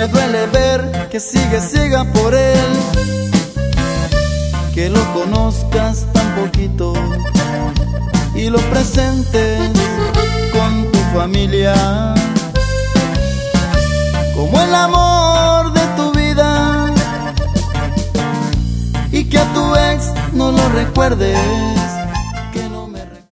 duele ver que sigues ciega por él, que lo conozcas tan poquito y lo presentes con tu familia como el amor de tu vida, y que a tu ex no lo recuerdes